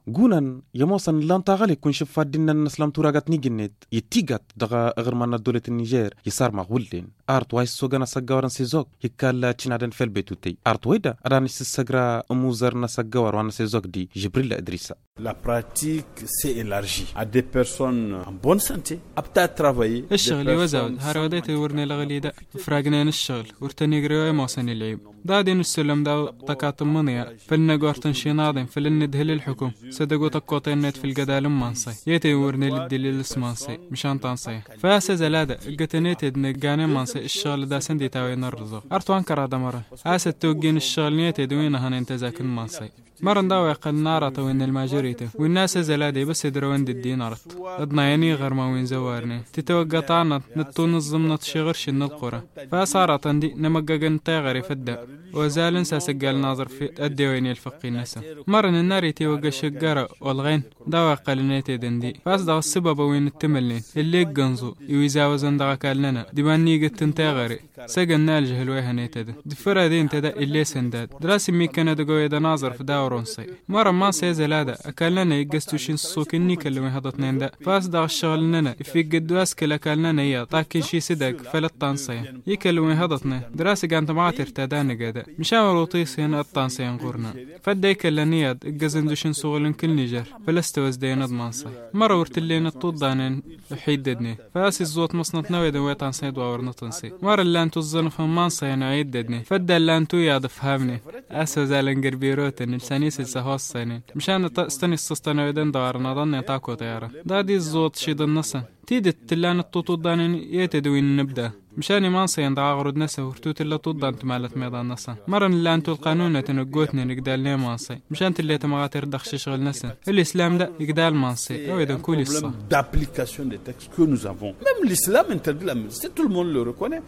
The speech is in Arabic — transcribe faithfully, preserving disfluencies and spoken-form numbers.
جونن يموسن لان تغلي كون شفات دينا النسلام توراغات نيجنت يتيغات دغا اغرمان دولة النيجر يسار مغولين ارت وايس سوغانا سغاورن سيزوك يكالا تشنادن فيل بيتوتي ارت ويدا اداني سسغرا اموزر نسغاور وانا سيزوك دي جبريل ادريسا. La pratique s'est élargie à des personnes en bonne santé, aptes à travailler. الشغل يوزعود هاروديت ورني لغليدا فراغنين الشغل ورتني غريوي موسن العيب دادين السلم داو تكاتم منيا فلنا غورتن شينادين فلنا دهل الحكم صدقوا تقوطين نت في الجدال مانسي يتي ورني للدليل اسمانسي مشان تانسي فاسا زلادا قتنيت دنقاني مانسي الشغل دا سندي تاوي نرزو ارتوان كرادا مرة اسا توقين الشغل نيتي دوينها ننتزاكن مانسي مرن داوي قد نارة وين الماجوريته والناس زلادي بس يدرون الدين عرض اضنايني غير ما وين زوارني تتوقعنا نتون الضمنة شغرش القرى فصارت عندي نمققن تاغري فدا وزالن ساسقال ناظر في ادي وين الفقي نسا مرن النار توقع شقارة والغين داوي قلنيتي دندي فاصدق السبب وين التملين اللي قنزو يويزاوزن دغا كالنا ديباني قد تنتاغري ساقن نالجه الويها نيتد دفرا دين تدا اللي سنداد دراسي ميكانا دقوي دا ناظر في داور مرة ما سيزلادا أكلنا يجستوشين سوكني كلمة هذا دا فاس دا الشغل لنا في قدواس كلا كلنا يا طاكن شي صدق فلت طانسين يكلمة هذا دراسة كانت معاتر تدان جدا مشاور وطيسين الطانسين قرنا فدا يكلنا ياد الجزندوشين سوغلن كل نيجر فلستوز دين ضمانسي مرة ورتلين الطودانين حيددني فاس الزوت مصنط نويد ويطانسين دواور نطنسي مرة اللي أنتو الظنف مانسين عيددني فدا اللي أنتو ياد فهمني أسو زالن قربيروتن لسانيس السهوس سنين مشان استني السستنا ودن دارنا ضن تاكو طيارة دادي الزوت شيد النصن تيدت تلان الطوطو دانين يتدوين نبدا مشاني ما نصين دعاغرد نسا ورتوت اللي طودان تمالت ميضان نسا مرن اللي انتو القانون تنقوتني نقدال ليه مانسي مشان تلي تمغاتر دخش شغل نسا الاسلام ده يقدال مانسي او اذا كل الصح d'application des textes que nous avons. Même l'islam interdit la musique, tout le monde le reconnaît.